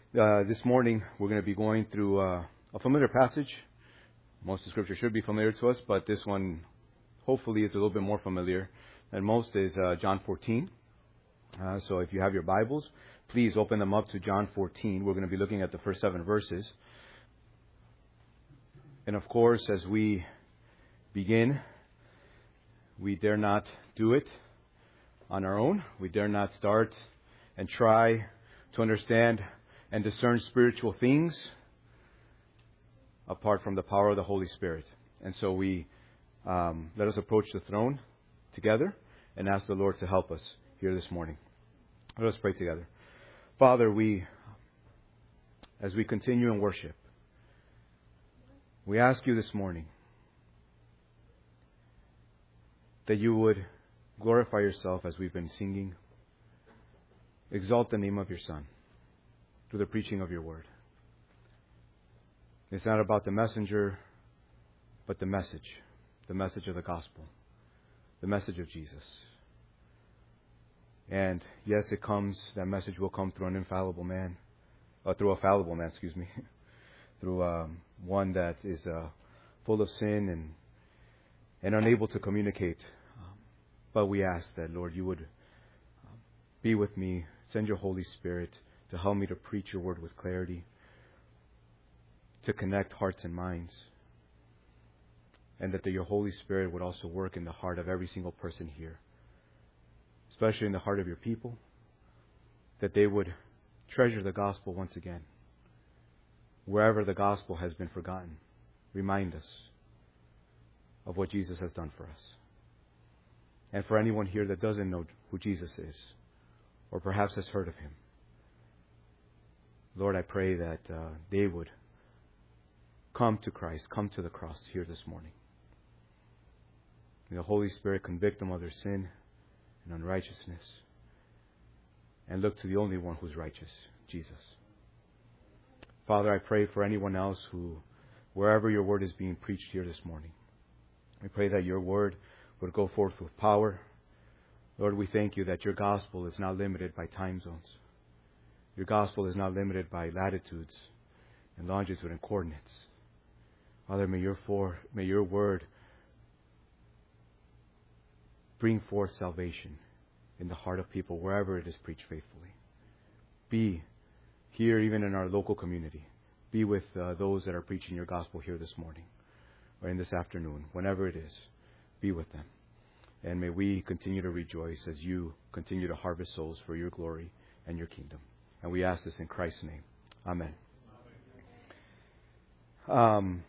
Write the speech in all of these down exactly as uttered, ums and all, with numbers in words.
Uh, this morning, we're going to be going through uh, a familiar passage. Most of the scripture should be familiar to us, but this one hopefully is a little bit more familiar than most, is uh, John fourteen. Uh, so if you have your Bibles, please open them up to John fourteen. We're going to be looking at the first seven verses. And of course, as we begin, we dare not do it on our own. We dare not start and try to understand and discern spiritual things apart from the power of the Holy Spirit. And so we um, let us approach the throne together and ask the Lord to help us here this morning. Let us pray together. Father, we, as we continue in worship, we ask you this morning that you would glorify yourself as we've been singing. Exalt the name of your Son through the preaching of your word. It's not about the messenger, but the message, the message of the gospel, the message of Jesus. And yes, it comes, that message will come through an infallible man, or through a fallible man, excuse me, through um, one that is uh, full of sin and and unable to communicate. Um, but we ask that, Lord, you would um, be with me, send your Holy Spirit to help me to preach your word with clarity, to connect hearts and minds, and that the, your Holy Spirit would also work in the heart of every single person here, especially in the heart of your people, that they would treasure the gospel once again. Wherever the gospel has been forgotten, remind us of what Jesus has done for us. And for anyone here that doesn't know who Jesus is, or perhaps has heard of him, Lord, I pray that uh, they would come to Christ, come to the cross here this morning. May the Holy Spirit convict them of their sin and unrighteousness, and look to the only one who's righteous, Jesus. Father, I pray for anyone else who, wherever your word is being preached here this morning, I pray that your word would go forth with power. Lord, we thank you that your gospel is not limited by time zones. Your gospel is not limited by latitudes and longitude and coordinates. Father, may your, for, may your word bring forth salvation in the heart of people wherever it is preached faithfully. Be here even in our local community. Be with uh, those that are preaching your gospel here this morning or in this afternoon, whenever it is. Be with them. And may we continue to rejoice as you continue to harvest souls for your glory and your kingdom. And we ask this in Christ's name. Amen. Um,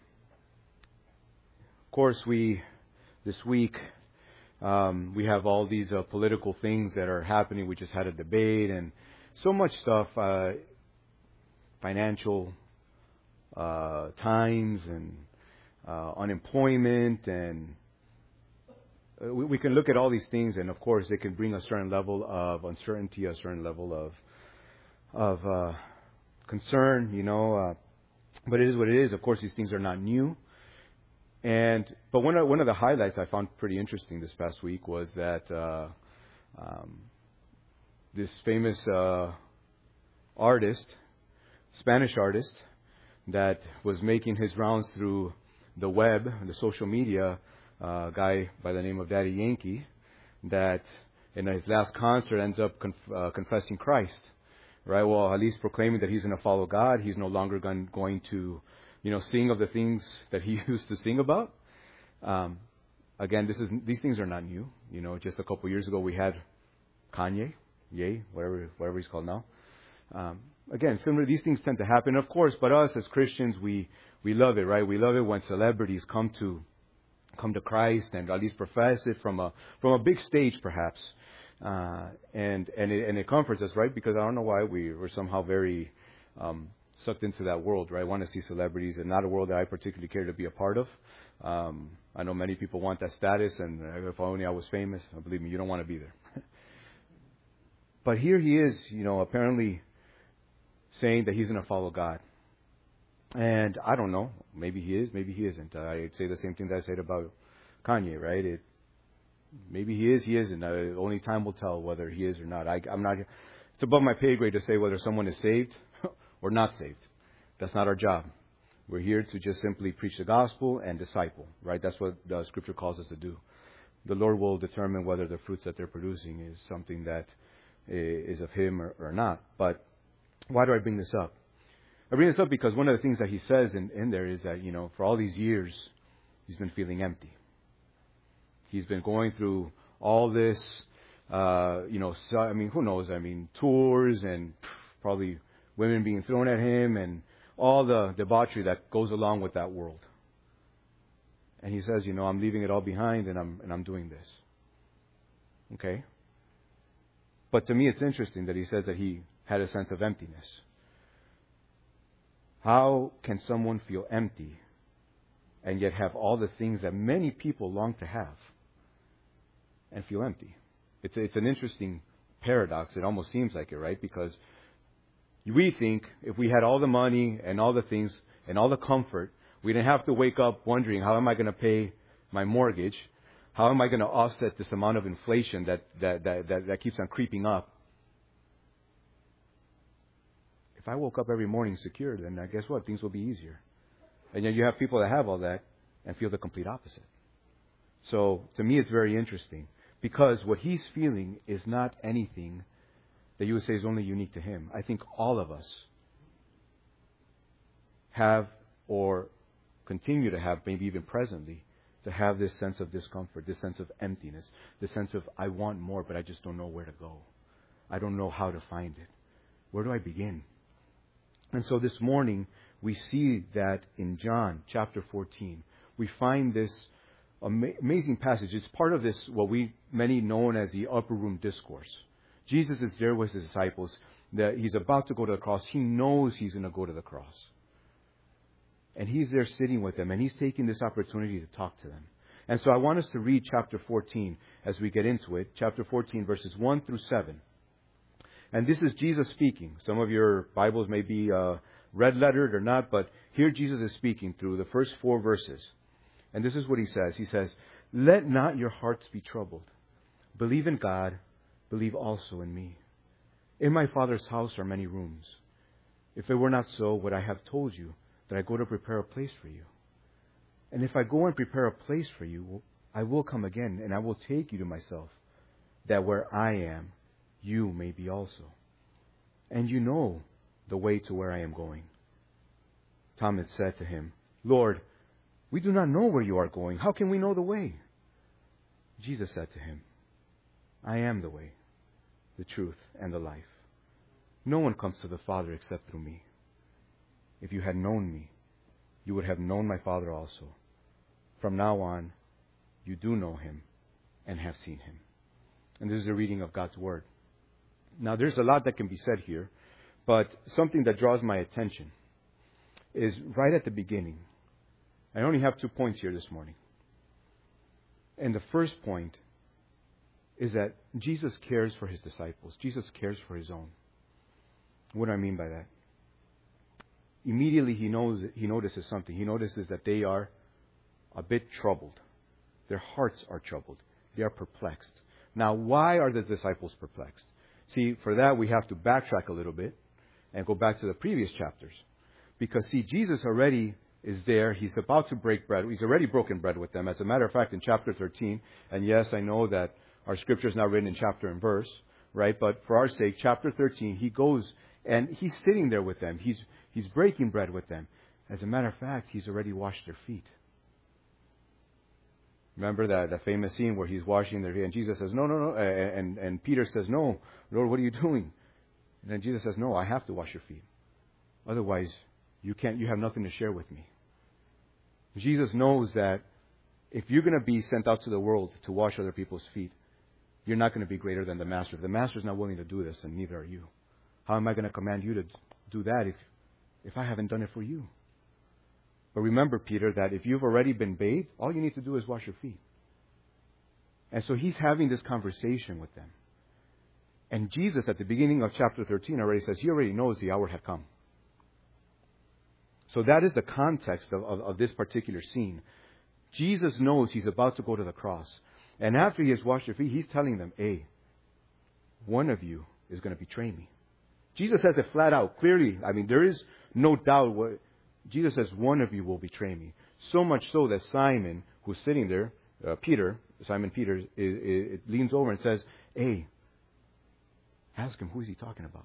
of course, we, this week, um, we have all these uh, political things that are happening. We just had a debate and so much stuff, uh, financial uh, times and uh, unemployment. And uh, we, we can look at all these things, and of course, they can bring a certain level of uncertainty, a certain level of of uh, concern, you know, uh, but it is what it is. Of course, these things are not new. And but one of one of the highlights I found pretty interesting this past week was that uh, um, this famous uh, artist, Spanish artist, that was making his rounds through the web, the social media, uh, a guy by the name of Daddy Yankee, that in his last concert ends up conf- uh, confessing Christ. Right, well, at least proclaiming that he's going to follow God. He's no longer going, going to, you know, sing of the things that he used to sing about. Um, again, this is these things are not new. You know, just a couple of years ago we had Kanye, Ye, whatever whatever he's called now. Um, again, similar. These things tend to happen, of course. But us as Christians, we we love it, right? We love it when celebrities come to come to Christ and at least profess it from a from a big stage, perhaps. Uh, and and it, and it comforts us, right? Because I don't know why we were somehow very um, sucked into that world, right? I want to see celebrities, and not a world that I particularly care to be a part of. Um, I know many people want that status, and if only I was famous, believe me, you don't want to be there. But here he is, you know, apparently saying that he's going to follow God. And I don't know, maybe he is, maybe he isn't. I'd say the same thing that I said about Kanye, right? It Maybe he is, he isn't. Uh, only time will tell whether he is or not. I, I'm not. It's above my pay grade to say whether someone is saved or not saved. That's not our job. We're here to just simply preach the gospel and disciple, right? That's what the Scripture calls us to do. The Lord will determine whether the fruits that they're producing is something that is of Him or, or not. But why do I bring this up? I bring this up because one of the things that He says in, in there is that, you know, for all these years, He's been feeling empty. He's been going through all this, uh, you know, so, I mean, who knows? I mean, tours and probably women being thrown at Him and all the debauchery that goes along with that world. And He says, you know, I'm leaving it all behind and I'm and I'm doing this. Okay? But to me it's interesting that He says that He had a sense of emptiness. How can someone feel empty and yet have all the things that many people long to have and feel empty? It's it's an interesting paradox. It almost seems like it, right? Because we think if we had all the money and all the things and all the comfort, we didn't have to wake up wondering, how am I going to pay my mortgage? How am I going to offset this amount of inflation that, that, that, that, that keeps on creeping up? If I woke up every morning secure, then I guess what? Things will be easier. And yet you have people that have all that and feel the complete opposite. So to me it's very interesting because what he's feeling is not anything that you would say is only unique to him. I think all of us have or continue to have, maybe even presently, to have this sense of discomfort, this sense of emptiness, this sense of I want more, but I just don't know where to go. I don't know how to find it. Where do I begin? And so this morning, we see that in John chapter fourteen, we find this ama- amazing passage. It's part of this, what we many known as the upper room discourse. Jesus is there with his disciples. That he's about to go to the cross. He knows he's going to go to the cross. And he's there sitting with them, and he's taking this opportunity to talk to them. And so I want us to read chapter fourteen as we get into it. Chapter fourteen, verses one through seven. And this is Jesus speaking. Some of your Bibles may be uh, red-lettered or not, but here Jesus is speaking through the first four verses. And this is what he says. He says, "Let not your hearts be troubled. Believe in God. Believe also in me. In my Father's house are many rooms. If it were not so, would I have told you that I go to prepare a place for you? And if I go and prepare a place for you, I will come again, and I will take you to myself, that where I am, you may be also. And you know the way to where I am going." Thomas said to him, "Lord, we do not know where you are going. How can we know the way?" Jesus said to him, "I am the way, the truth, and the life. No one comes to the Father except through me. If you had known me, you would have known my Father also. From now on, you do know him and have seen him." And this is the reading of God's Word. Now, there's a lot that can be said here, but something that draws my attention is right at the beginning. I only have two points here this morning. And the first point is that Jesus cares for his disciples. Jesus cares for his own. What do I mean by that? Immediately he knows he notices something. He notices that they are a bit troubled. Their hearts are troubled. They are perplexed. Now, why are the disciples perplexed? See, for that we have to backtrack a little bit and go back to the previous chapters. Because, see, Jesus already is there. He's about to break bread. He's already broken bread with them. As a matter of fact, in chapter thirteen, and yes, I know that our scripture is not written in chapter and verse, right? But for our sake, chapter thirteen, he goes and he's sitting there with them. He's he's breaking bread with them. As a matter of fact, he's already washed their feet. Remember that the famous scene where he's washing their feet, and Jesus says, "No, no, no," and and Peter says, "No, Lord, what are you doing?" And then Jesus says, "No, I have to wash your feet. Otherwise, you can't. You have nothing to share with me." Jesus knows that if you're going to be sent out to the world to wash other people's feet, you're not going to be greater than the Master. If the Master is not willing to do this, and neither are you. How am I going to command you to do that if if I haven't done it for you? But remember, Peter, that if you've already been bathed, all you need to do is wash your feet. And so he's having this conversation with them. And Jesus, at the beginning of chapter thirteen, already says he already knows the hour had come. So that is the context of, of, of this particular scene. Jesus knows he's about to go to the cross. And after he has washed their feet, he's telling them, "Hey, one of you is going to betray me." Jesus says it flat out, clearly. I mean, there is no doubt what Jesus says, one of you will betray me. So much so that Simon, who's sitting there, uh, Peter, Simon Peter, it, it, it leans over and says, hey, ask him, who is he talking about?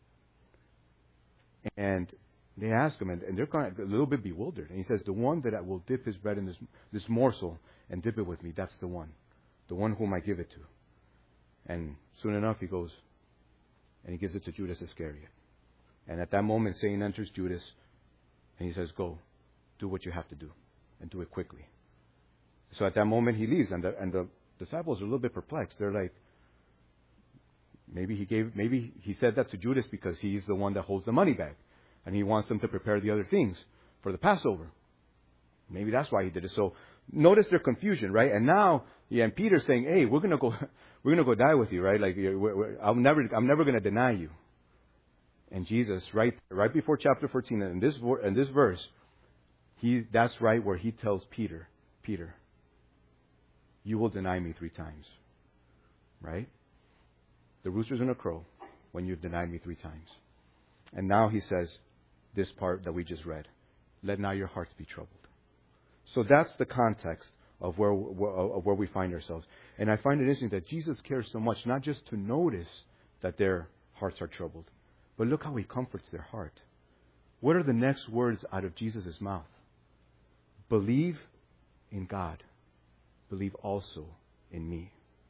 And they ask him, and, and they're kind of a little bit bewildered. And he says, the one that will dip his bread in this, this morsel and dip it with me, that's the one. The one whom I give it to. And soon enough, he goes, and he gives it to Judas Iscariot. And at that moment, Satan enters Judas, and he says, go, do what you have to do, and do it quickly. So at that moment, he leaves, and the, and the disciples are a little bit perplexed. They're like, maybe he gave, maybe he said that to Judas because he's the one that holds the money bag, and he wants them to prepare the other things for the Passover. Maybe that's why he did it. So notice their confusion, right? And now, yeah, and Peter's saying, "Hey, we're gonna go, we're gonna go die with you, right? Like, we're, we're, I'm never, I'm never gonna deny you." And Jesus, right, right before chapter fourteen, in this, in this verse, he, that's right where he tells Peter, Peter, you will deny me three times, right? The rooster's gonna crow when you've denied me three times. And now he says this part that we just read, let not your hearts be troubled. So that's the context of where, of where we find ourselves. And I find it interesting that Jesus cares so much, not just to notice that their hearts are troubled, but look how he comforts their heart. What are the next words out of Jesus' mouth? Believe in God. Believe also in me.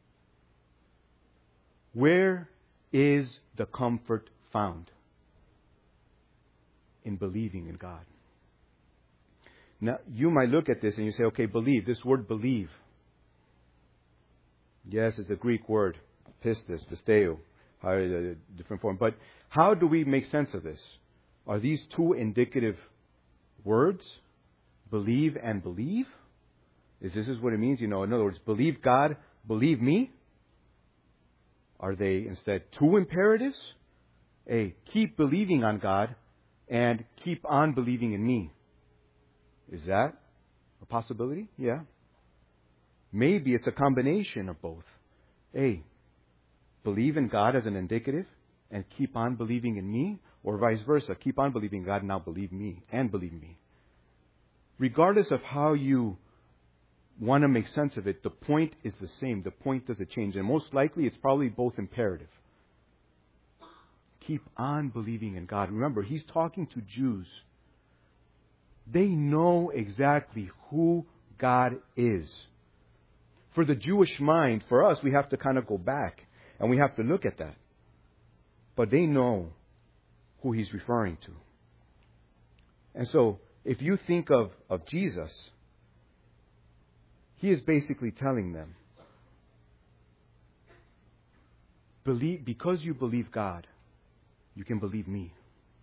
Where is the comfort found? In believing in God. Now, you might look at this and you say, okay, believe. This word believe. Yes, it's a Greek word. Pistis, pisteo. A different form. But how do we make sense of this? Are these two indicative words? Believe and believe? Is this is what it means? You know, in other words, believe God, believe me? Are they instead two imperatives? A, keep believing on God and keep on believing in me. Is that a possibility? Yeah. Maybe it's a combination of both. A, believe in God as an indicative and keep on believing in me, or vice versa. Keep on believing in God and now believe me and believe me. Regardless of how you want to make sense of it, the point is the same. The point doesn't change. And most likely it's probably both imperative. Keep on believing in God. Remember, he's talking to Jews. They know exactly who God is. For the Jewish mind, for us, we have to kind of go back and we have to look at that. But they know who he's referring to. And so, if you think of, of Jesus, he is basically telling them, believe, because you believe God, you can believe me.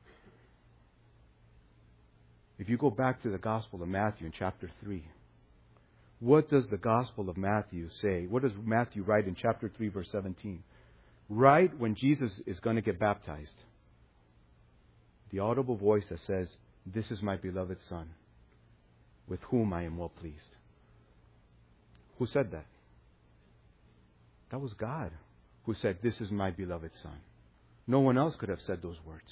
If you go back to the Gospel of Matthew in chapter three, what does the Gospel of Matthew say? What does Matthew write in chapter three, verse seventeen? Right when Jesus is going to get baptized, the audible voice that says, "This is my beloved Son, with whom I am well pleased." Who said that? That was God who said, "This is my beloved Son." No one else could have said those words.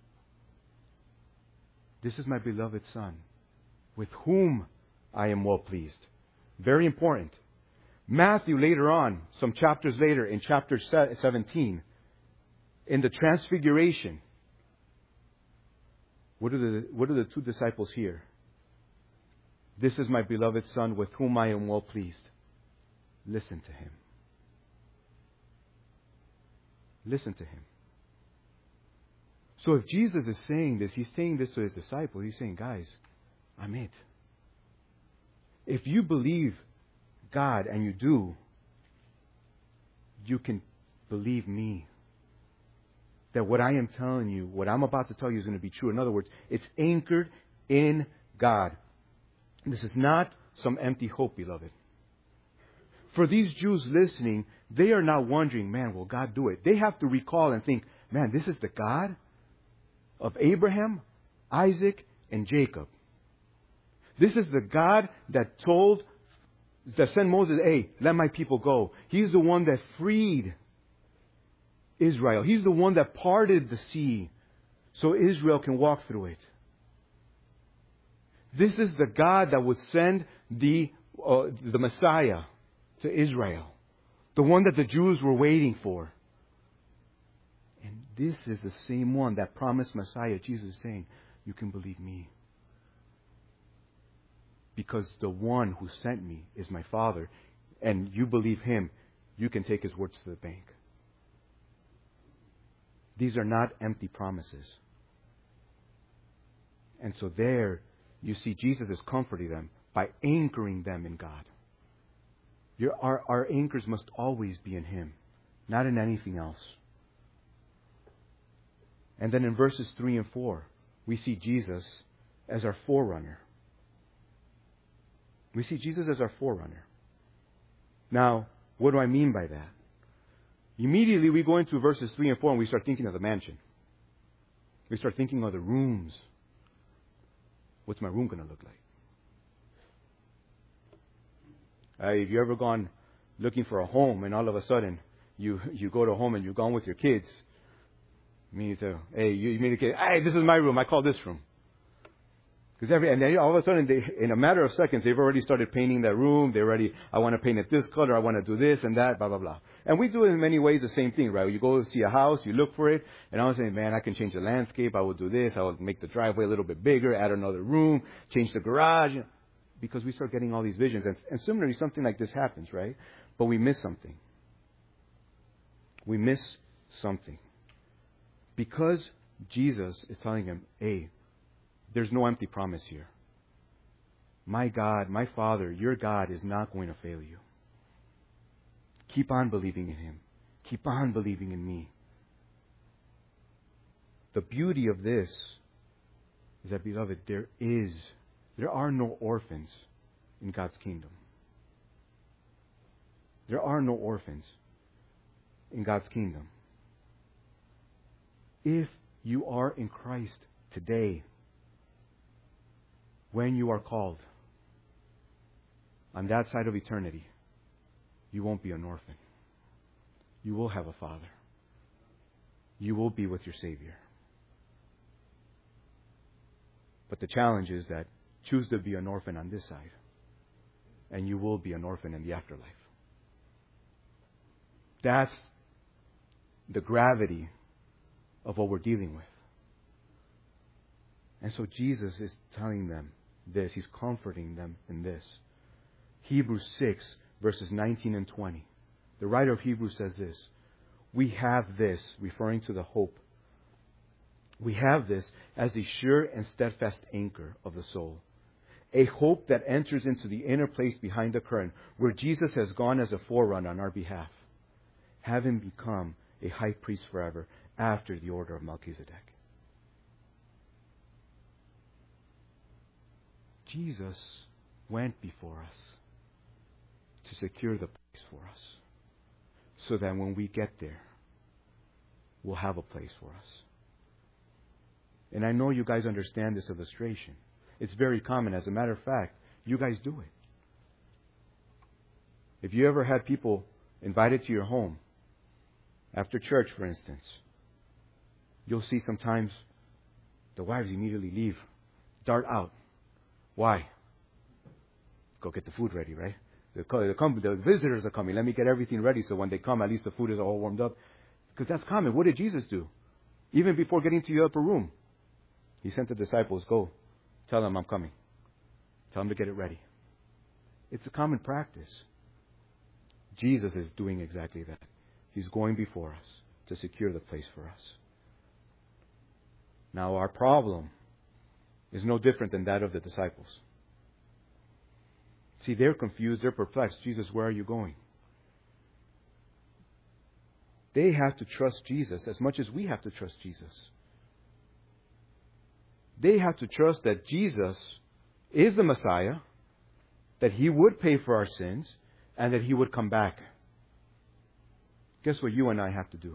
This is my beloved Son, with whom I am well pleased. Very important. Matthew later on, some chapters later, in chapter seventeen, in the Transfiguration, what are the, what are the two disciples here? This is my beloved Son, with whom I am well pleased. Listen to him. Listen to him. So if Jesus is saying this, he's saying this to his disciples. He's saying, guys, I'm it. If you believe God, and you do, you can believe me. That what I am telling you, what I'm about to tell you is going to be true. In other words, it's anchored in God. This is not some empty hope, beloved. For these Jews listening, they are now wondering, man, will God do it? They have to recall and think, man, this is the God of Abraham, Isaac, and Jacob. This is the God that told, that sent Moses, hey, let my people go. He's the one that freed Israel. He's the one that parted the sea so Israel can walk through it. This is the God that would send the, uh, the Messiah to Israel. The one that the Jews were waiting for. And this is the same one that promised Messiah. Jesus is saying, you can believe me. Because the one who sent me is my Father. And you believe Him, you can take His words to the bank. These are not empty promises. And so there, you see Jesus is comforting them by anchoring them in God. Your, our, our anchors must always be in Him, not in anything else. And then in verses three and four, we see Jesus as our forerunner. We see Jesus as our forerunner. Now, what do I mean by that? Immediately we go into verses three and four and we start thinking of the mansion. We start thinking of the rooms. What's my room going to look like? Uh, have you ever gone looking for a home and all of a sudden you, you go to a home and you're gone with your kids? I mean, you say, hey, you, you mean the kid, hey, this is my room. I call this room. Because every, and then all of a sudden, they, in a matter of seconds, they've already started painting that room. They're already, I want to paint it this color. I want to do this and that, blah, blah, blah. And we do it in many ways the same thing, right? You go see a house, you look for it, and I was saying, man, I can change the landscape. I will do this. I will make the driveway a little bit bigger, add another room, change the garage. Because we start getting all these visions. And, and similarly, something like this happens, right? But we miss something. We miss something. Because Jesus is telling him, hey, there's no empty promise here. My God, my Father, your God is not going to fail you. Keep on believing in Him. Keep on believing in me. The beauty of this is that, beloved, there is, there are no orphans in God's kingdom. There are no orphans in God's kingdom. If you are in Christ today, when you are called, on that side of eternity, you won't be an orphan. You will have a Father. You will be with your Savior. But the challenge is that choose to be an orphan on this side, and you will be an orphan in the afterlife. That's the gravity of what we're dealing with. And so Jesus is telling them this. He's comforting them in this. Hebrews six, verses nineteen and twenty. The writer of Hebrews says this. We have this, referring to the hope. We have this as the sure and steadfast anchor of the soul. A hope that enters into the inner place behind the curtain, where Jesus has gone as a forerunner on our behalf, having become a high priest forever after the order of Melchizedek. Jesus went before us to secure the place for us, so that when we get there, we'll have a place for us. And I know you guys understand this illustration. It's very common. As a matter of fact, you guys do it. If you ever had people invited to your home, after church, for instance, you'll see sometimes the wives immediately leave, dart out. Why? Go get the food ready, right? The, the, the visitors are coming. Let me get everything ready so when they come, at least the food is all warmed up. Because that's common. What did Jesus do? Even before getting to the upper room, He sent the disciples, go, tell them I'm coming. Tell them to get it ready. It's a common practice. Jesus is doing exactly that. He's going before us to secure the place for us. Now, our problem is no different than that of the disciples. See, they're confused, they're perplexed. Jesus, where are you going? They have to trust Jesus as much as we have to trust Jesus. They have to trust that Jesus is the Messiah, that He would pay for our sins, and that He would come back. Guess what you and I have to do?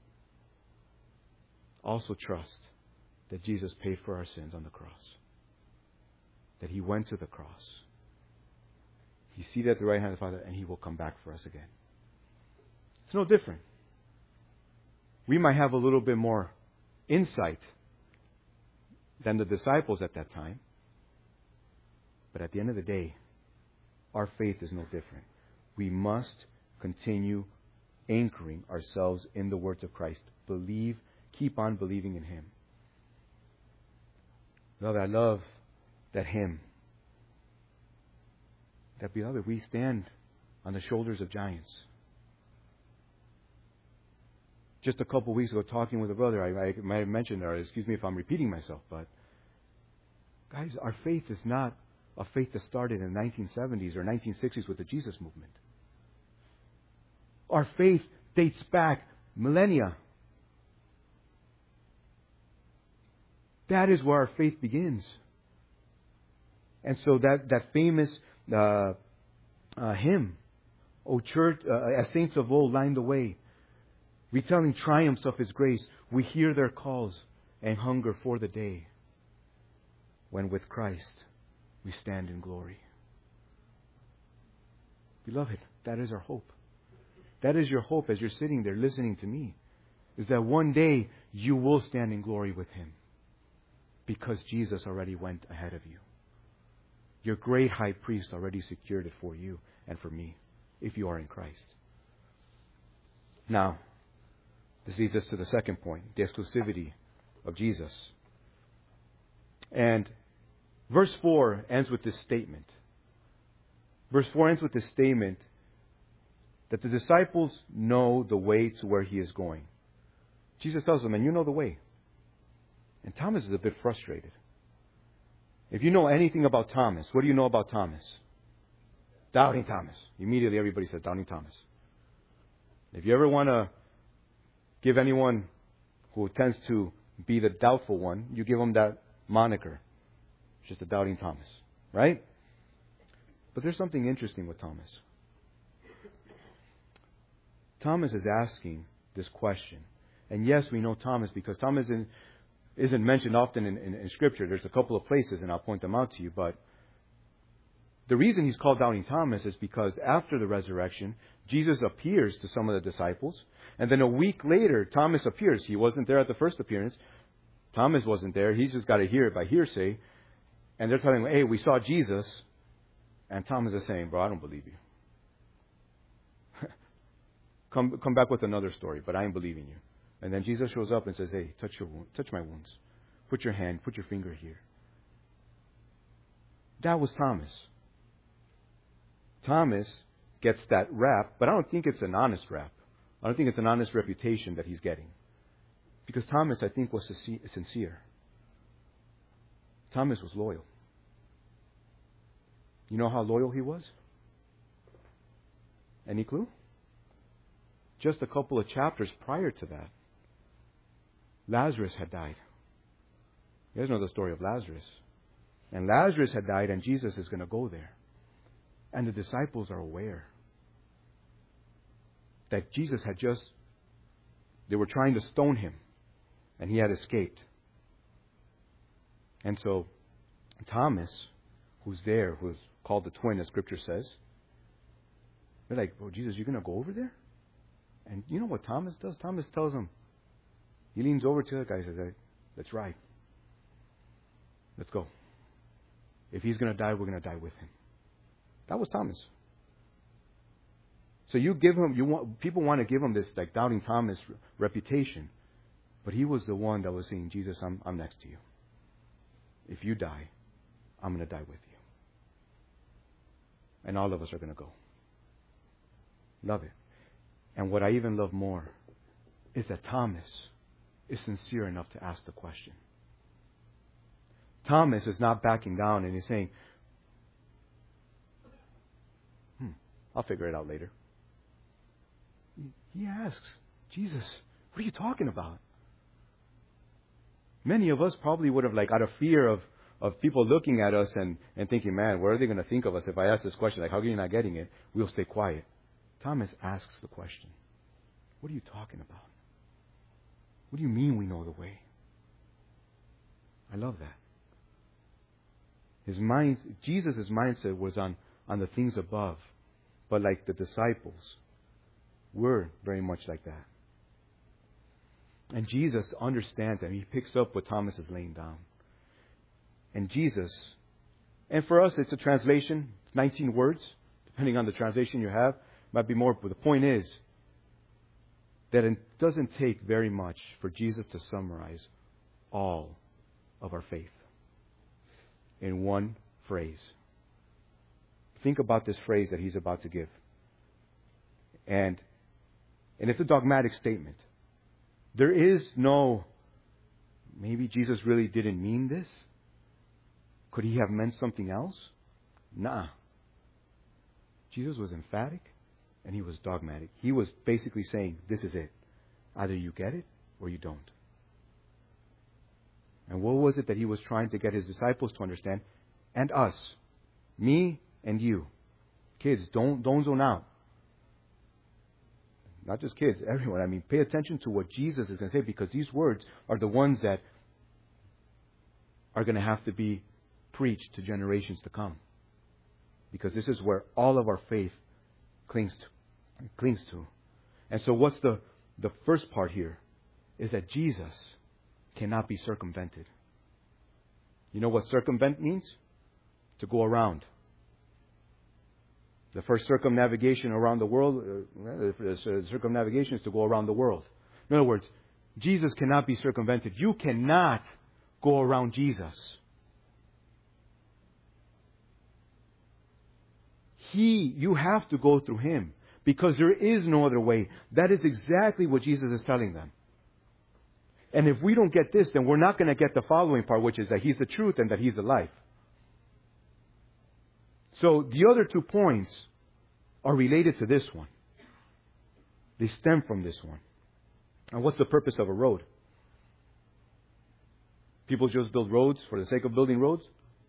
Also trust that Jesus paid for our sins on the cross. That He went to the cross. He's seated at the right hand of the Father, and He will come back for us again. It's no different. We might have a little bit more insight than the disciples at that time. But at the end of the day, our faith is no different. We must continue anchoring ourselves in the words of Christ. Believe, keep on believing in Him. Beloved, I love that hymn. That, beloved, we stand on the shoulders of giants. Just a couple of weeks ago, talking with a brother, I, I might have mentioned, or excuse me if I'm repeating myself, but guys, our faith is not a faith that started in the nineteen seventies or nineteen sixties with the Jesus movement. Our faith dates back millennia. That is where our faith begins. And so that, that famous uh, uh, hymn, O church, uh, as saints of old line the way, retelling triumphs of His grace, we hear their calls and hunger for the day when with Christ we stand in glory. Beloved, that is our hope. That is your hope as you're sitting there listening to me, is that one day you will stand in glory with Him because Jesus already went ahead of you. Your great high priest already secured it for you and for me if you are in Christ. Now, this leads us to the second point, the exclusivity of Jesus. And verse four ends with this statement. Verse four ends with this statement that the disciples know the way to where He is going. Jesus tells them, and you know the way. And Thomas is a bit frustrated. If you know anything about Thomas, what do you know about Thomas? Doubting Thomas. Immediately everybody says, Doubting Thomas. If you ever want to give anyone who tends to be the doubtful one, you give them that moniker. Just a Doubting Thomas. Right? But there's something interesting with Thomas. Thomas is asking this question. And yes, we know Thomas because Thomas isn't, isn't mentioned often in, in, in Scripture. There's a couple of places, and I'll point them out to you. But the reason he's called Doubting Thomas is because after the resurrection, Jesus appears to some of the disciples. And then a week later, Thomas appears. He wasn't there at the first appearance. Thomas wasn't there. He's just got to hear it by hearsay. And they're telling him, hey, we saw Jesus. And Thomas is saying, bro, I don't believe you. come come back with another story, but I ain't believing you. And then Jesus shows up and says, hey, touch your wound, touch my wounds. Put your hand, put your finger here. That was Thomas. Thomas gets that rap, but I don't think it's an honest rap. I don't think it's an honest reputation that he's getting. Because Thomas, I think, was sincere. Thomas was loyal. You know how loyal he was? Any clue? Just a couple of chapters prior to that, Lazarus had died. You guys know the story of Lazarus. And Lazarus had died, and Jesus is going to go there. And the disciples are aware that Jesus had just, they were trying to stone Him, and He had escaped. And so Thomas, who's there, who's called the twin, as Scripture says, they're like, oh, Jesus, you're going to go over there? And you know what Thomas does? Thomas tells him, he leans over to the guy and says, that's right. Let's go. If He's going to die, we're going to die with Him. That was Thomas. So you give him, you want, people want to give him this like Doubting Thomas reputation. But he was the one that was saying, Jesus, I'm, I'm next to you. If you die, I'm going to die with you. And all of us are going to go. Love it. And what I even love more is that Thomas is sincere enough to ask the question. Thomas is not backing down and he's saying, hmm, I'll figure it out later. He asks, Jesus, what are you talking about? Many of us probably would have, like, out of fear of, of people looking at us and, and thinking, man, what are they going to think of us if I ask this question? Like, how are you not getting it? We'll stay quiet. Thomas asks the question, what are you talking about? What do you mean we know the way? I love that. His mind, Jesus' mindset was on, on the things above. But like the disciples, we're very much like that. And Jesus understands that. He picks up what Thomas is laying down. And Jesus, and for us it's a translation, nineteen words, depending on the translation you have. Might be more, but the point is that it doesn't take very much for Jesus to summarize all of our faith in one phrase. Think about this phrase that he's about to give. And, and it's a dogmatic statement. There is no, maybe Jesus really didn't mean this. Could he have meant something else? Nah. Jesus was emphatic and he was dogmatic. He was basically saying, this is it. Either you get it or you don't. And what was it that he was trying to get his disciples to understand? And us. Me and you. Kids, don't, don't zone out. Not just kids, everyone. I mean, pay attention to what Jesus is going to say, because these words are the ones that are going to have to be preached to generations to come. Because this is where all of our faith clings to. Clings to. And so what's the, the first part here? Is that Jesus cannot be circumvented. You know what circumvent means? To go around. The first circumnavigation around the world, uh, the circumnavigation is to go around the world. In other words, Jesus cannot be circumvented. You cannot go around Jesus. He, you have to go through Him, because there is no other way. That is exactly what Jesus is telling them. And if we don't get this, then we're not going to get the following part, which is that He's the truth and that He's the life. So the other two points are related to this one. They stem from this one. And what's the purpose of a road? People just build roads for the sake of building roads?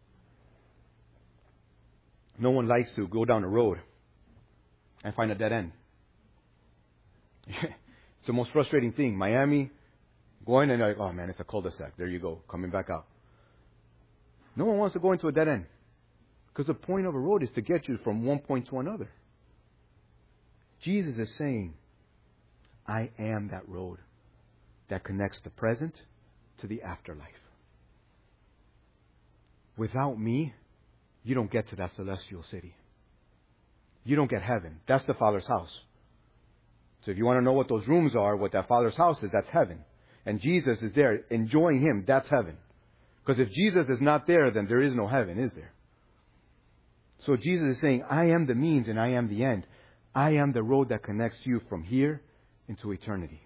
No one likes to go down a road and find a dead end. It's the most frustrating thing. Miami, going and like, oh man, it's a cul-de-sac. There you go, coming back out. No one wants to go into a dead end. Because the point of a road is to get you from one point to another. Jesus is saying, I am that road that connects the present to the afterlife. Without me, you don't get to that celestial city. You don't get heaven. That's the Father's house. So if you want to know what those rooms are, what that Father's house is, that's heaven. And Jesus is there enjoying Him. That's heaven. Because if Jesus is not there, then there is no heaven, is there? So Jesus is saying, I am the means and I am the end. I am the road that connects you from here into eternity.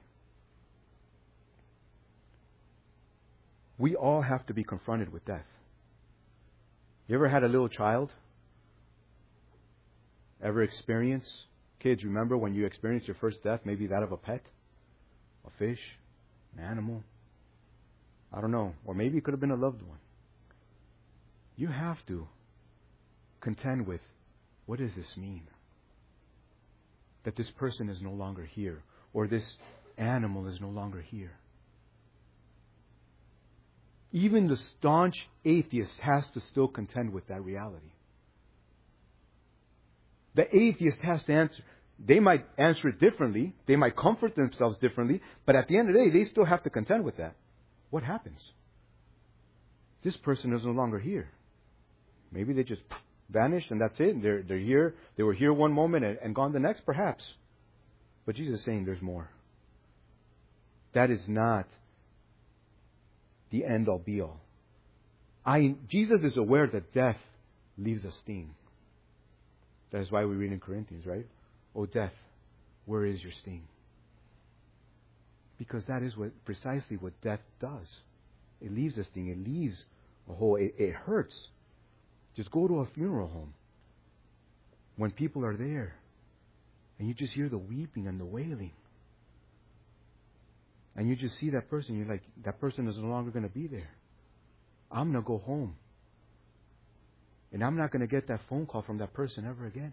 We all have to be confronted with death. You ever had a little child? Ever experience? Kids, remember when you experienced your first death, maybe that of a pet? A fish? An animal? I don't know. Or maybe it could have been a loved one. You have to contend with, what does this mean? That this person is no longer here, or this animal is no longer here. Even the staunch atheist has to still contend with that reality. The atheist has to answer. They might answer it differently. They might comfort themselves differently. But at the end of the day, they still have to contend with that. What happens? This person is no longer here. Maybe they just vanished and that's it. They're, they're here. They were here one moment and, and gone the next, perhaps. But Jesus is saying there's more. That is not the end-all, be-all. I, Jesus is aware that death leaves a sting. That is why we read in Corinthians, right? Oh, death, where is your sting? Because that is what precisely what death does. It leaves a sting. It leaves a hole. It, it hurts. Just go to a funeral home. When people are there, and you just hear the weeping and the wailing. And you just see that person, you're like, that person is no longer going to be there. I'm going to go home. And I'm not going to get that phone call from that person ever again.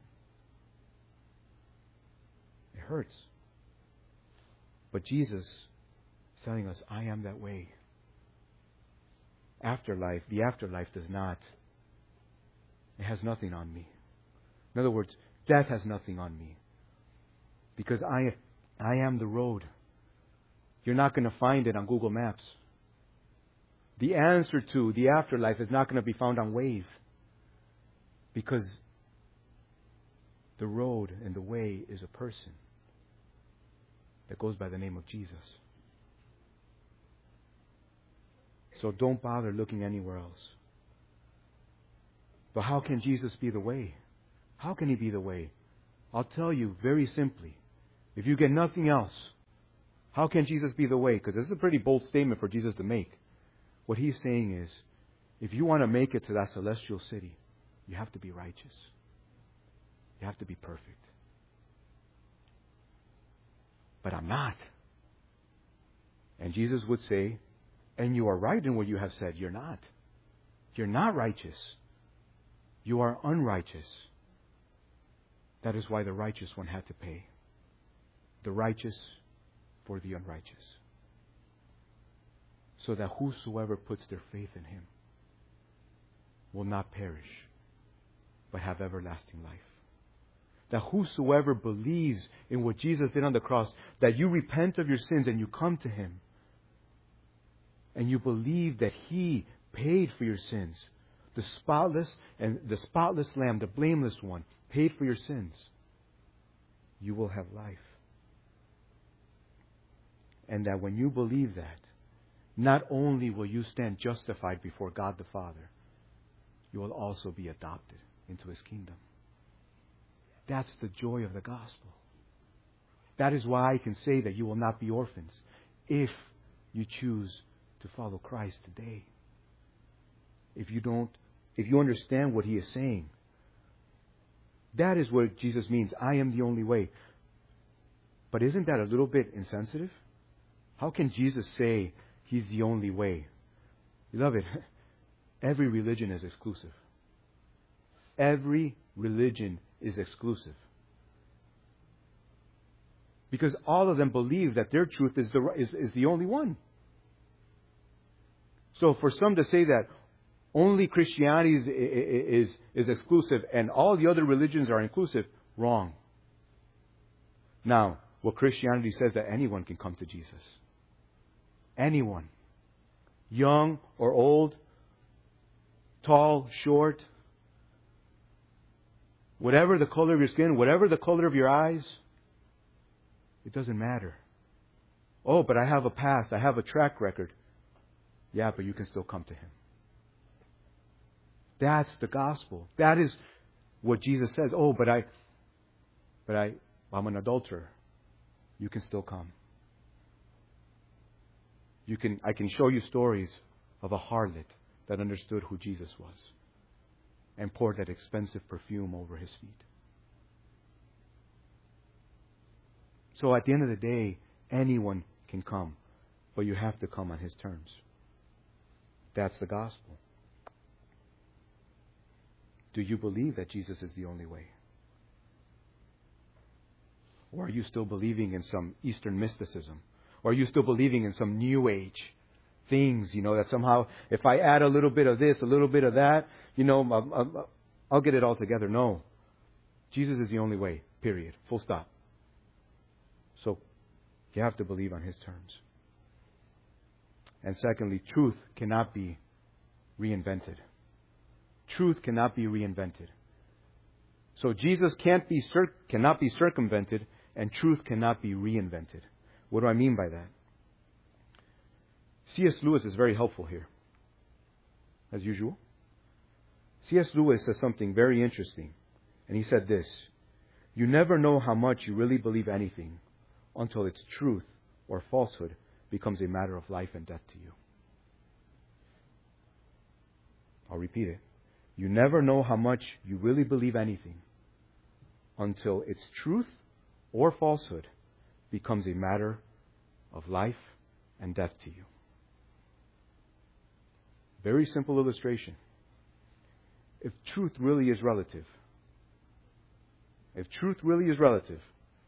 It hurts. But Jesus is telling us, I am that way. Afterlife, the afterlife does not. It has nothing on me. In other words, death has nothing on me. Because I, I am the road You're not going to find it on Google Maps. The answer to the afterlife is not going to be found on Waze. Because the road and the way is a person that goes by the name of Jesus. So don't bother looking anywhere else. But how can Jesus be the way? How can He be the way? I'll tell you very simply. If you get nothing else, how can Jesus be the way? Because this is a pretty bold statement for Jesus to make. What He's saying is, if you want to make it to that celestial city, you have to be righteous. You have to be perfect. But I'm not. And Jesus would say, and you are right in what you have said. You're not. You're not righteous. You are unrighteous. That is why the righteous one had to pay. The righteous for the unrighteous. So that whosoever puts their faith in Him will not perish, but have everlasting life. That whosoever believes in what Jesus did on the cross, that you repent of your sins and you come to Him, and you believe that He paid for your sins, the spotless and the spotless Lamb, the blameless one, paid for your sins, you will have life. And that when you believe that, not only will you stand justified before God the Father, you will also be adopted into His kingdom. That's the joy of the gospel. That is why I can say that you will not be orphans if you choose to follow Christ today. If you don't, if you understand what He is saying, that is what Jesus means. I am the only way. But isn't that a little bit insensitive? How can Jesus say He's the only way? Beloved, every religion is exclusive. Every religion is exclusive. Because all of them believe that their truth is the, is, is the only one. So for some to say that only Christianity is, is, is exclusive and all the other religions are inclusive, wrong. Now, what Christianity says that anyone can come to Jesus. Anyone. Young or old. Tall, short. Whatever the color of your skin, whatever the color of your eyes, it doesn't matter. Oh, but I have a past, I have a track record. Yeah, but you can still come to Him. That's the gospel. That is what Jesus says. Oh, but I, but I, I'm an adulterer. You can still come. You can, I can show you stories of a harlot that understood who Jesus was and poured that expensive perfume over His feet. So at the end of the day, anyone can come, but you have to come on His terms. That's the gospel. Do you believe that Jesus is the only way? Or are you still believing in some Eastern mysticism? Or are you still believing in some New Age things, you know, that somehow if I add a little bit of this, a little bit of that, you know, I'll, I'll, I'll get it all together? No. Jesus is the only way, period. Full stop. So you have to believe on His terms. And secondly, truth cannot be reinvented. Truth cannot be reinvented. So Jesus can't be cir- cannot be circumvented, and truth cannot be reinvented. What do I mean by that? C S Lewis is very helpful here, as usual. C S Lewis says something very interesting, and he said this: you never know how much you really believe anything until its truth or falsehood becomes a matter of life and death to you. I'll repeat it. You never know how much you really believe anything until its truth or falsehood becomes a matter of life and death to you. Very simple illustration. If truth really is relative, if truth really is relative,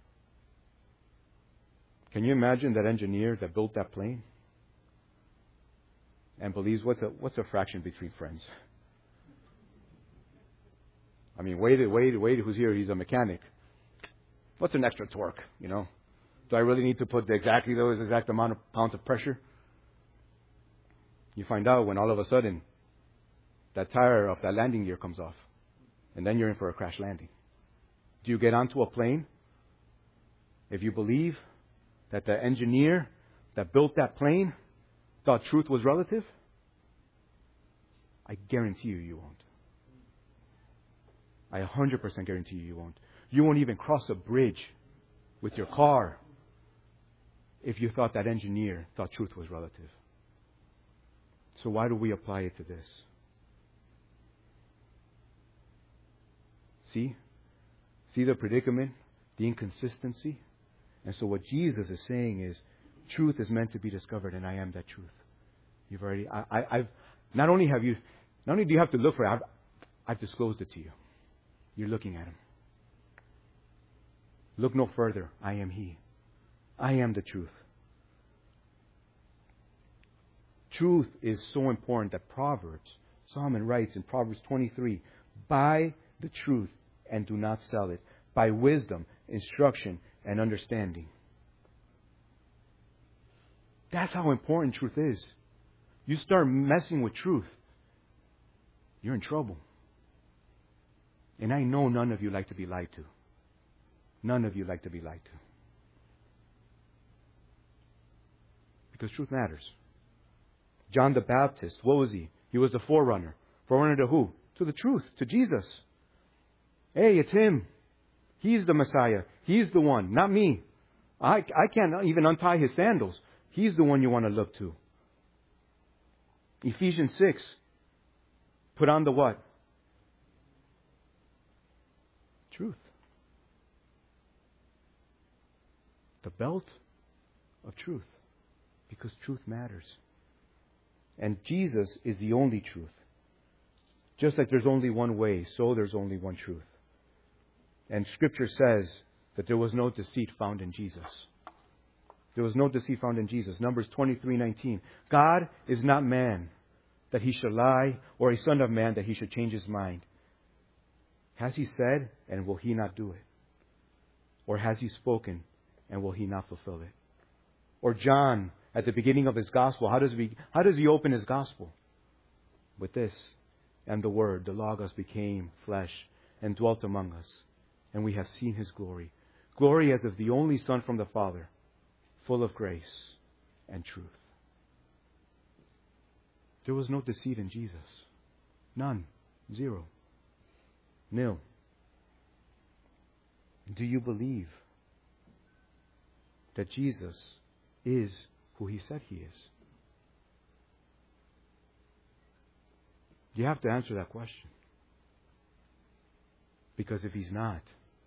can you imagine that engineer that built that plane and believes what's a what's a fraction between friends? I mean, Wade, Wade, Wade, who's here, he's a mechanic. What's an extra torque, you know? Do I really need to put exactly those exact amount of pounds of pressure? You find out when all of a sudden that tire of that landing gear comes off. And then you're in for a crash landing. Do you get onto a plane if you believe that the engineer that built that plane thought truth was relative? I guarantee you, you won't. I one hundred percent guarantee you, you won't. You won't even cross a bridge with your car if you thought that engineer thought truth was relative. So why do we apply it to this? See? See the predicament, the inconsistency? And so what Jesus is saying is, truth is meant to be discovered, and I am that truth. You've already, I, I, I've, not only have you, not only do you have to look for it, I've, I've disclosed it to you. You're looking at Him. Look no further. I am He. I am the truth. Truth is so important that Proverbs, Solomon writes in Proverbs twenty-three, buy the truth and do not sell it. By wisdom, instruction, and understanding. That's how important truth is. You start messing with truth, you're in trouble. And I know none of you like to be lied to. None of you like to be lied to. Because truth matters. John the Baptist, what was he? He was the forerunner. Forerunner to who? To the truth, to Jesus. Hey, it's Him. He's the Messiah. He's the one, not me. I, I can't even untie His sandals. He's the one you want to look to. Ephesians six. Put on the what? Truth. The belt of truth. Because truth matters. And Jesus is the only truth. Just like there's only one way, so there's only one truth. And Scripture says that there was no deceit found in Jesus. There was no deceit found in Jesus. Numbers twenty-three nineteen. God is not man that He should lie, or a son of man that He should change His mind. Has He said, and will He not do it? Or has He spoken, and will He not fulfill it? Or John, at the beginning of his gospel, how does he, how does he open his gospel? With this, and the Word, the Logos, became flesh and dwelt among us. And we have seen His glory. Glory as of the only Son from the Father, full of grace and truth. There was no deceit in Jesus. None. Zero. Nil. Do you believe that Jesus is who He said He is? You have to answer that question. Because if He's not,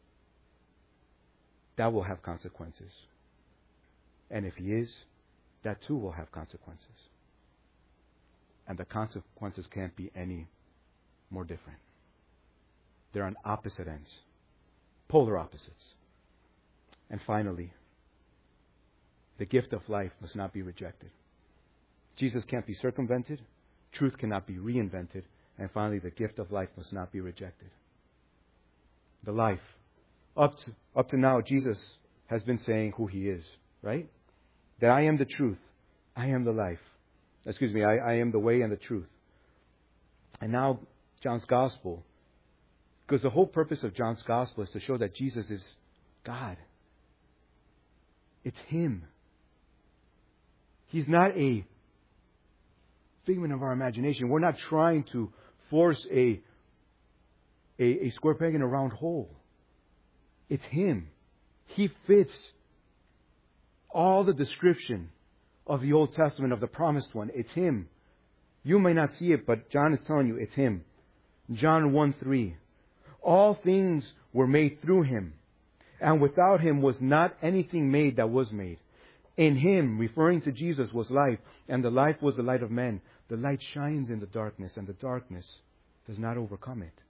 that will have consequences. And if He is, that too will have consequences. And the consequences can't be any more different. They're on opposite ends. Polar opposites. And finally, the gift of life must not be rejected. Jesus can't be circumvented. Truth cannot be reinvented. And finally, the gift of life must not be rejected. The life. Up to, up to now, Jesus has been saying who He is, right? That I am the truth. I am the life. Excuse me, I, I am the way and the truth. And now, John's Gospel. Because the whole purpose of John's Gospel is to show that Jesus is God. It's Him. He's not a figment of our imagination. We're not trying to force a, a, a square peg in a round hole. It's Him. He fits all the description of the Old Testament of the promised one. It's Him. You may not see it, but John is telling you it's Him. John one three. All things were made through Him, and without Him was not anything made that was made. In Him, referring to Jesus, was life, and the life was the light of men. The light shines in the darkness, and the darkness does not overcome it.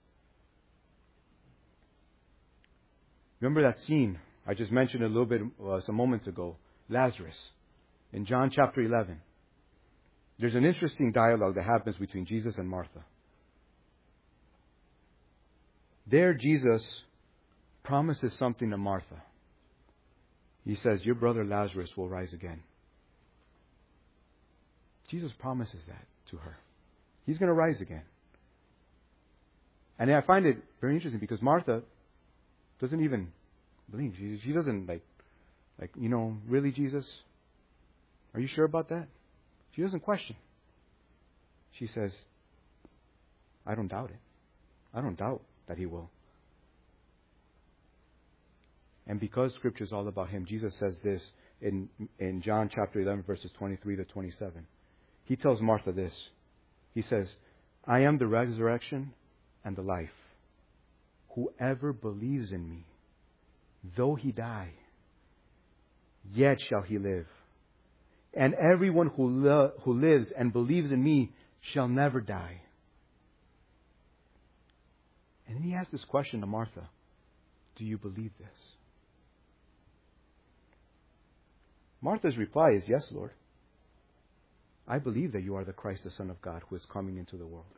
Remember that scene I just mentioned a little bit uh, some moments ago, Lazarus, in John chapter eleven. There's an interesting dialogue that happens between Jesus and Martha. There, Jesus promises something to Martha. He says, your brother Lazarus will rise again. Jesus promises that to her. He's going to rise again. And I find it very interesting because Martha doesn't even believe. She, she doesn't like, like, you know, really, Jesus? Are you sure about that? She doesn't question. She says, I don't doubt it. I don't doubt that He will. And because Scripture is all about Him, Jesus says this in, in John chapter eleven, verses twenty-three to twenty-seven. He tells Martha this. He says, I am the resurrection and the life. Whoever believes in me, though he die, yet shall he live. And everyone who, lo- who lives and believes in me shall never die. And then He asks this question to Martha. Do you believe this? Martha's reply is, yes, Lord. I believe that you are the Christ, the Son of God, who is coming into the world.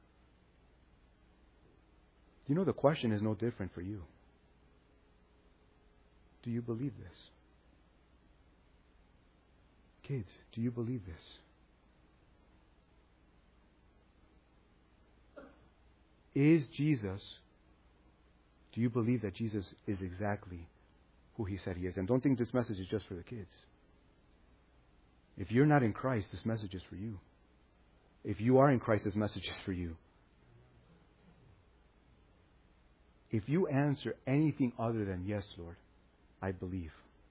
You know, the question is no different for you. Do you believe this? Kids, do you believe this? Is Jesus, do you believe that Jesus is exactly who He said He is? And don't think this message is just for the kids. If you're not in Christ, this message is for you. If you are in Christ, this message is for you. If you answer anything other than, yes, Lord, I believe,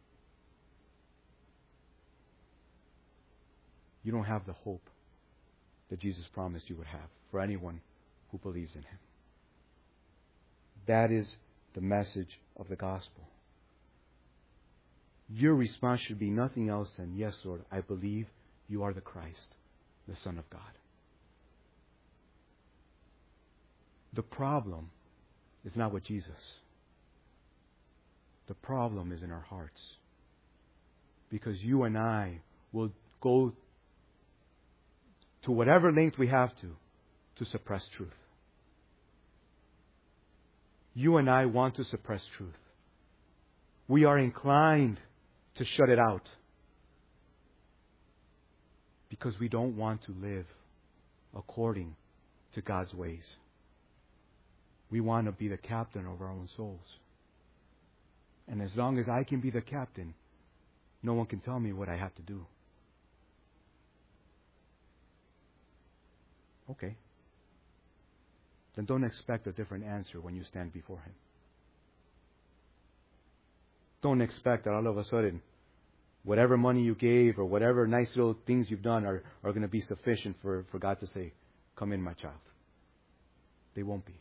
you don't have the hope that Jesus promised you would have for anyone who believes in Him. That is the message of the gospel. Your response should be nothing else than, yes, Lord, I believe you are the Christ, the Son of God. The problem is not with Jesus. The problem is in our hearts. Because you and I will go to whatever length we have to, to suppress truth. You and I want to suppress truth. We are inclined to shut it out because we don't want to live according to God's ways. We want to be the captain of our own souls. And as long as I can be the captain, no one can tell me what I have to do. Okay. Then don't expect a different answer when you stand before Him. Don't expect that all of a sudden, whatever money you gave or whatever nice little things you've done are, are going to be sufficient for, for God to say, come in, my child. They won't be.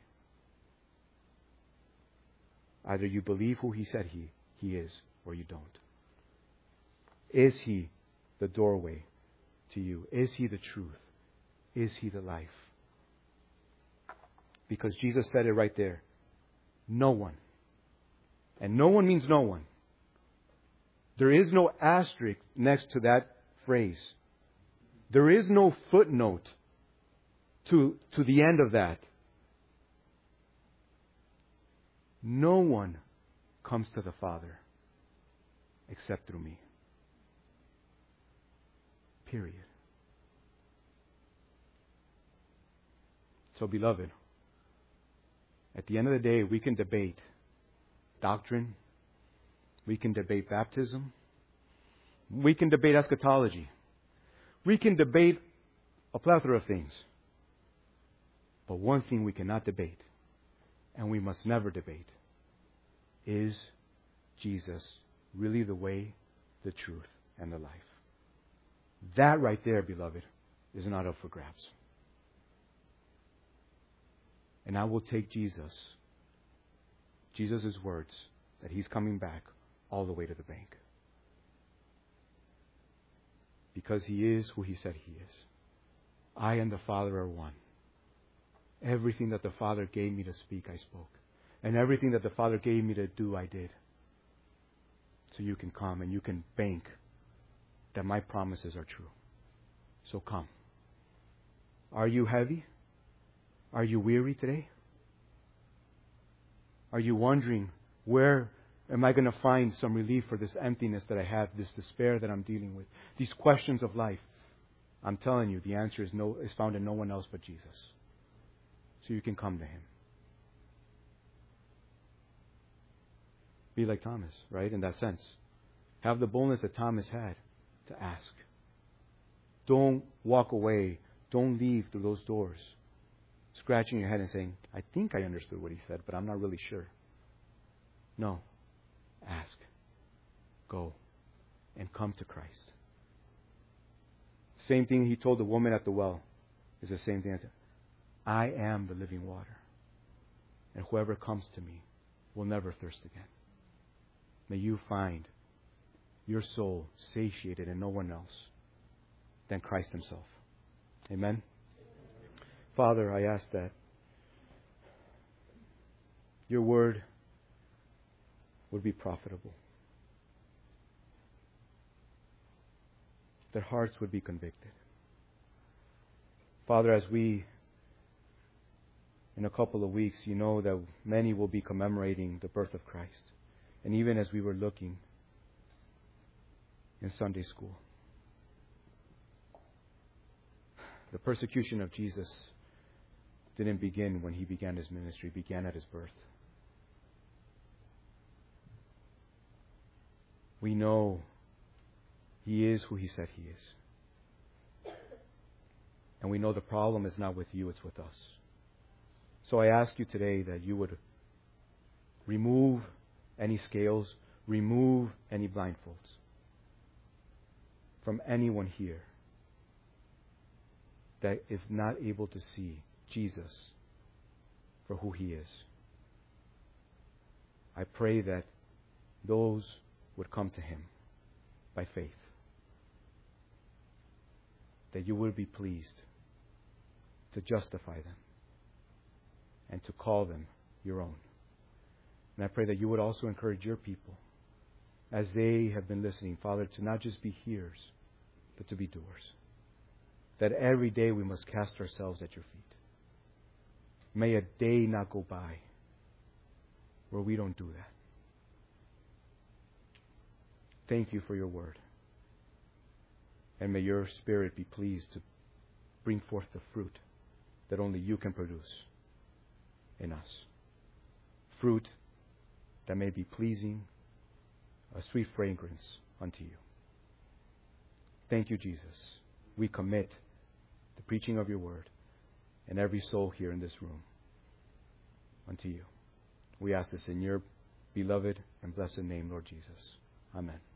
Either you believe who He said He, he is, or you don't. Is He the doorway to you? Is He the truth? Is He the life? Because Jesus said it right there. No one. And no one means no one. There is no asterisk next to that phrase. There is no footnote to, to the end of that. No one comes to the Father except through me. Period. So, beloved, at the end of the day, we can debate doctrine. We can debate baptism. We can debate eschatology. We can debate a plethora of things. But one thing we cannot debate, and we must never debate, is Jesus really the way, the truth, and the life? That right there, beloved, is not up for grabs. And I will take Jesus, Jesus' words, that He's coming back, all the way to the bank. Because He is who He said He is. I and the Father are one. Everything that the Father gave me to speak, I spoke. And everything that the Father gave me to do, I did. So you can come and you can bank that my promises are true. So come. Are you heavy? Are you weary today? Are you wondering where Am I going to find some relief for this emptiness that I have, this despair that I'm dealing with, these questions of life? I'm telling you, the answer is no is found in no one else but Jesus. So you can come to Him. Be like Thomas, right? In that sense. Have the boldness that Thomas had to ask. Don't walk away. Don't leave through those doors, scratching your head and saying, I think I understood what he said, but I'm not really sure. No. Ask. Go. And come to Christ. Same thing he told the woman at the well is the same thing. I am the living water. And whoever comes to me will never thirst again. May you find your soul satiated in no one else than Christ Himself. Amen? Father, I ask that your word would be profitable. That hearts would be convicted. Father, as we, in a couple of weeks, you know that many will be commemorating the birth of Christ. And even as we were looking in Sunday school, the persecution of Jesus didn't begin when He began His ministry. It began at His birth. We know He is who He said He is. And we know the problem is not with you, it's with us. So I ask you today that you would remove any scales, remove any blindfolds from anyone here that is not able to see Jesus for who He is. I pray that those would come to Him by faith. That you would be pleased to justify them and to call them your own. And I pray that you would also encourage your people as they have been listening, Father, to not just be hearers, but to be doers. That every day we must cast ourselves at your feet. May a day not go by where we don't do that. Thank you for your word. And may your Spirit be pleased to bring forth the fruit that only you can produce in us. Fruit that may be pleasing, a sweet fragrance unto you. Thank you, Jesus. We commit the preaching of your word and every soul here in this room unto you. We ask this in your beloved and blessed name, Lord Jesus. Amen.